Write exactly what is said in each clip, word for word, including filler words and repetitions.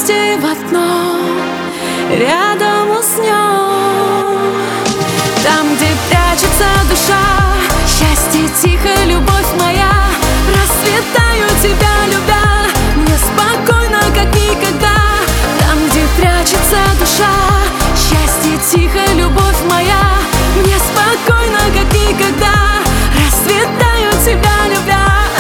Счастье в одном, рядом уснем. Там, где прячется душа, счастье тихо, любовь моя. Расцветаю тебя, любя, мне спокойно, как никогда. Там, где прячется душа, счастье тихо, любовь моя. Мне спокойно, как никогда. Расцветаю тебя, любя.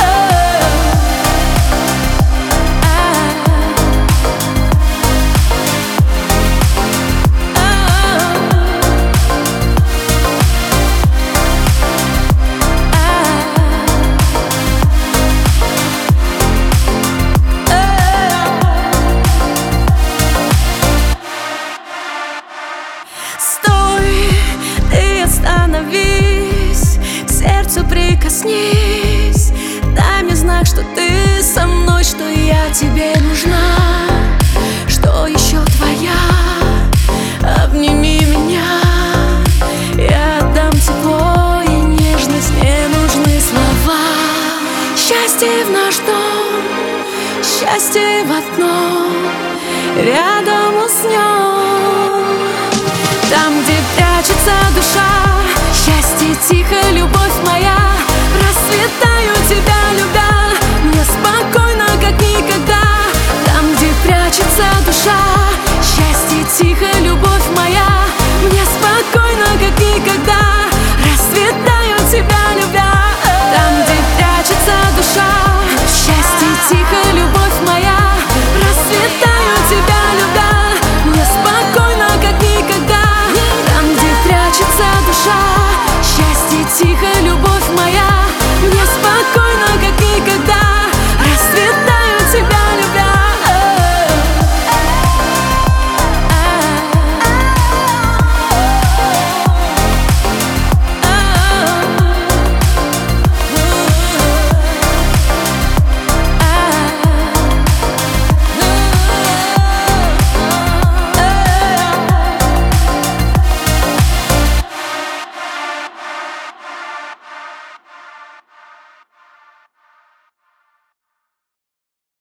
Остановись, к сердцу прикоснись. Дай мне знак, что ты со мной, что я тебе нужна. Что еще твоя? Обними меня. Я отдам тепло и нежность, не нужны слова. Счастье в наш дом, счастье в одном, рядом уснем.